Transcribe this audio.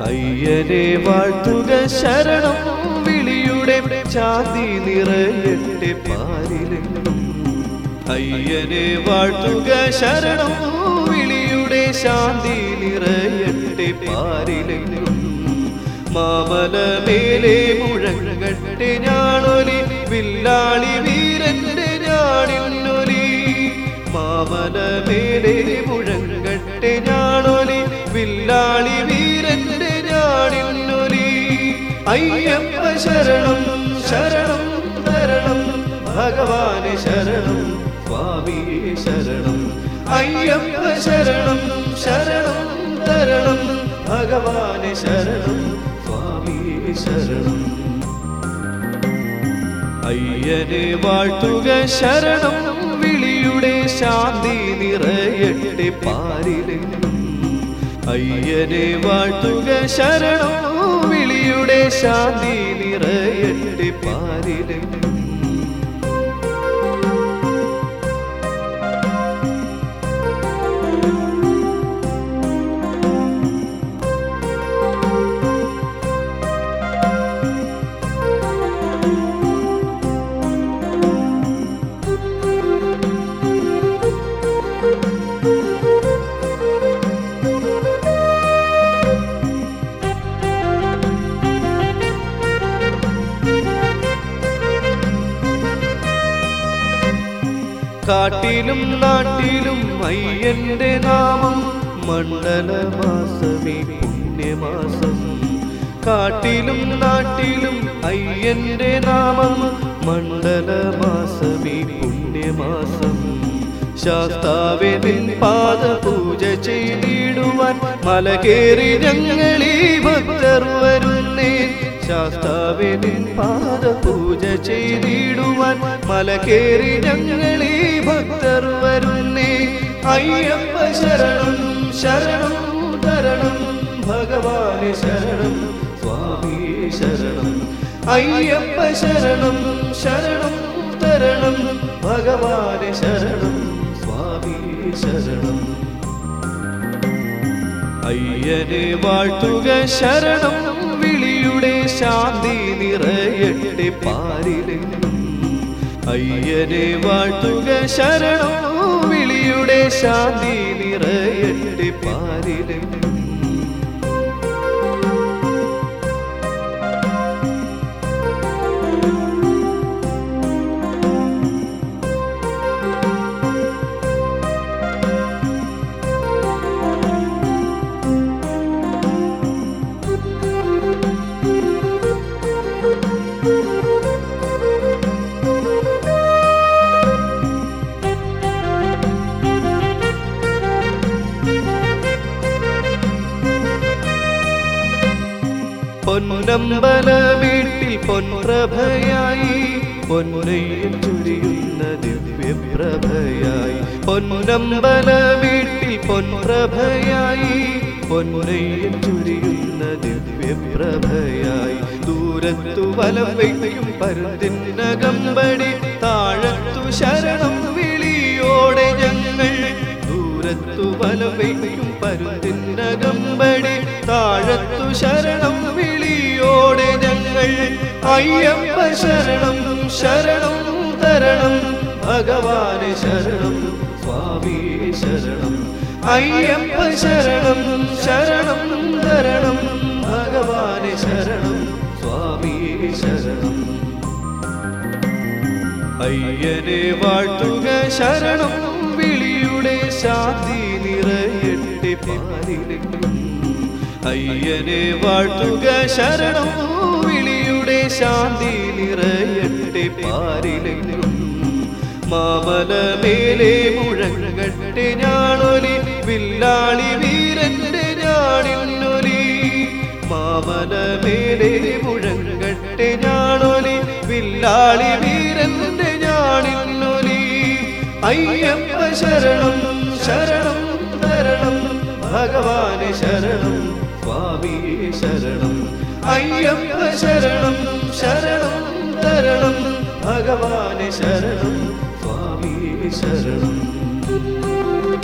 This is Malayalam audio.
അയ്യനെ വാഴ്ത്തുക ശരണം വിളിയുടെ ചാന്തി നിറയട്ടെ പാരിലെങ്ങും. അയ്യനെ വാഴ്ത്തുക ശരണം വിളിയുടെ ശാന്തി നിറയട്ടെ പാരിലെങ്ങും. മാമല മേലെ മുഴങ്ങട്ടെ ഞാണൊലി വില്ലാളി വീരന്റെ ഞാണിന്നൊലി. മാമല മേലെ മുഴങ്ങട്ടെ ഞാണൊലി വില്ലാളി വീരന്റെ ഞാണിന്നൊലി. അയ്യപ്പ ശരണം ശരണം തരണം ഭഗവാനെ ശരണം സ്വാമിയെ ശരണം. അയ്യപ്പ ശരണം ശരണം തരണം ഭഗവാനെ ശരണം സ്വാമിയെ ശരണം. അയ്യനെ വാഴ്ത്തുക ശരണം വിളിയുടെ ശാന്തി നിറയട്ടെ പാരിലെങ്ങും. അയ്യനെ വാഴ്ത്തുക ശരണം വിളിയുടെ ശാന്തി നിറയട്ടെ പാരിലെങ്ങും. കാട്ടിലും നാട്ടിലും അയ്യന്റെ നാമം മണ്ഡലമാസമേ പുണ്യമാസം. കാട്ടിലും നാട്ടിലും അയ്യന്റെ നാമം മണ്ഡലമാസമേ പുണ്യമാസം. ശാസ്താവേ നിൻ പാദപൂജ ചെയ്തിടുവാൻ മലകേറി ഞങ്ങളീ ഭക്തർ വരുന്നേ. ശാസ്താവേ നിൻ പാദപൂജ ചെയ്തിടുവാൻ മലകേറി ഞങ്ങളീ ഭക്തർ വരുന്നേ. അയ്യപ്പ ശരണം ശരണം തരണം ഭഗവാനെ ശരണം സ്വാമിയെ ശരണം. അയ്യപ്പ ശരണം ശരണം തരണം ഭഗവാനെ ശരണം സ്വാമിയെ ശരണം. അയ്യനെ വാഴ്ത്തുക ശരണം വിളിയുടെ ശാന്തി നിറയട്ടെ പാരിലെങ്ങും. അയ്യനെ വാഴ്ത്തുക ശരണം വിളിയുടെ ശാന്തി നിറയട്ടെ പാരിലെങ്ങും. പൊന്നമ്പല വീട്ടിൽ പൊൻപ്രഭയായി പൊന്നയ്യൻ ചൊരിയുന്ന ദിവ്യപ്രഭയായി. പൊന്നമ്പല വീട്ടിൽ പൊൻപ്രഭയായി പൊന്നയ്യൻ ചൊരിയുന്ന ദിവ്യപ്രഭയായി. ദൂരത്തു വലം വയ്ക്കും പരുന്തിനകമ്പടി താഴത്തു ശരണം വിളിയോടെ ഞങ്ങൾ. ദൂരത്തു വലം വയ്ക്കും പരുന്തിനകമ്പടി താഴത്തു ശരണം വിളിയോടെ ഞങ്ങൾ. അയ്യപ്പ ശരണം ശരണം തരണം ഭഗവാനെ ശരണം സ്വാമിയെ ശരണം. അയ്യപ്പ ശരണം ശരണം തരണം ഭഗവാനെ ശരണം സ്വാമിയെ ശരണം. അയ്യനെ വാഴ്ത്തുക ശരണം വിളിയുടെ ശാന്തി നിറയട്ടെ പാരിലെങ്ങും. അയ്യനെ വാഴ്ത്തുക ശരണം വിളിയുടെ ശാന്തി നിറയട്ടെ പാരിലെങ്ങും. മാമല മേലെ മുഴങ്ങട്ടെ ഞാണൊലി വില്ലാളി വീരന്റെ ഞാണിന്നൊലി. മാമല മേലെ മുഴങ്ങട്ടെ ഞാണൊലി വില്ലാളി വീരന്റെ ഞാണിന്നൊലി. അയ്യപ്പ ശരണം ശരണം തരണം ഭഗവാനെ ശരണം സ്വാമിയെ ശരണം. അയ്യപ്പ ശരണം ശരണം തരണം ഭഗവാനെ ശരണം സ്വാമിയെ ശരണം.